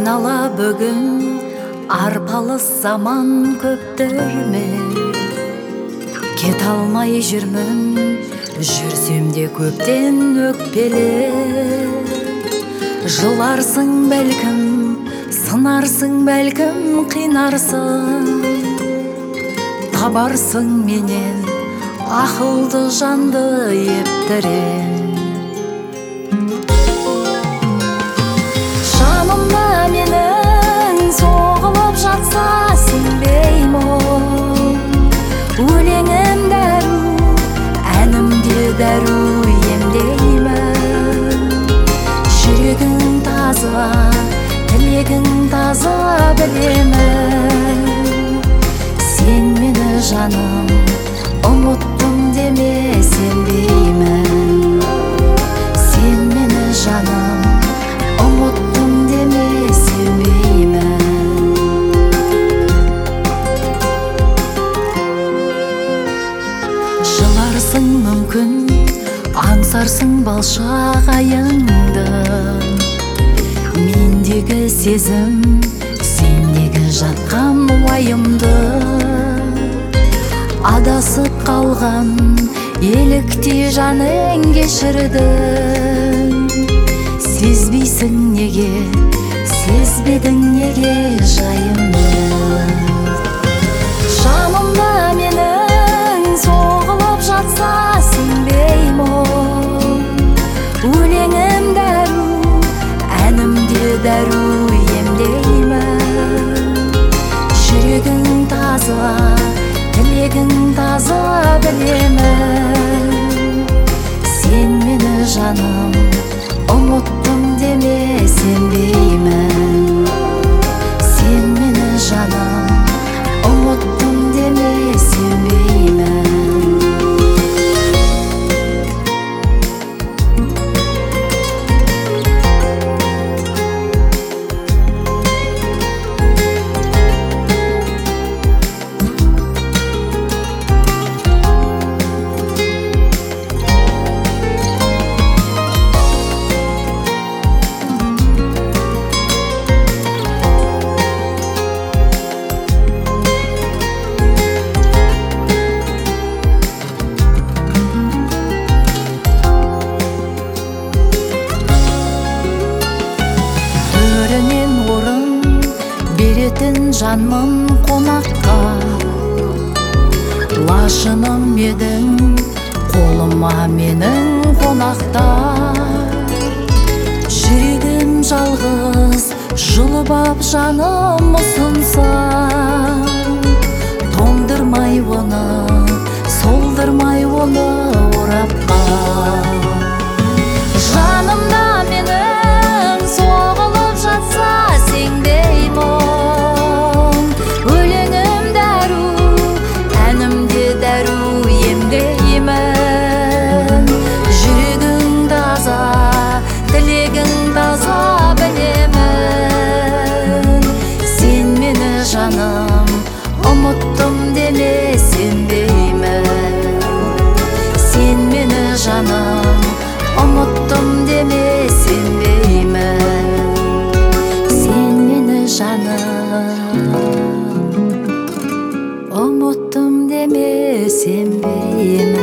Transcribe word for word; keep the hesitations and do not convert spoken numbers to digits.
айнала бүгін арпалыс заман көптөрме, кете алмай жүрмін, жүрсем де көптен өкпеле. Жыларсың бәлкім, сынарсың бәлкім, қинарсың, табарсың менен ақылды жанды ептірен. Жанымда менің соғылып жатса сенбеймін, өлеңім дәру, әнімде дәру емдеймін. Жүрегің таза, тілегің таза білемін. Сен мені жаным ұмыттым деме, сенбеймін. Сен мені жаным ұмыттым деме, сенбеймін. Жыларсың мүмкін, аңсарсың балшағайыңды. Мендегі сезім, сендегі жатқан уайымды. Адасып қалған елікте жаның кешірді. Сезбейсің неге, сезбедің неге жайымды. Жанымда менің соғылып жатса сенбеймін, өлеңім дәру, әнімде дәру емдеймін. Жүрегің таза, тілегің таза білемін. Сен мені жаным ұмыттым деме, сенбеймін. Сен мені жаным ұмыттым деме, сенбеймін. Беретін жанмын қонаққа, лашыным едің қолыма менің қонақта. Жүрегім жалғыз жұлып ап жаным ұсынса, тоңдырмай оны, солдырмай оны орапқа. Жанымда менің соғылып жатса сенбеймін, өлеңім дәру, әнімде дәру емдеймін. Жүрегің таза, тілегің таза білемін. Сен мені жаным ұмыттым деме, сенбеймін. Сен мені жаным ұмыттым деме, сенбеймін. Сен мені жаным ұмыттым деме, сенбеймін.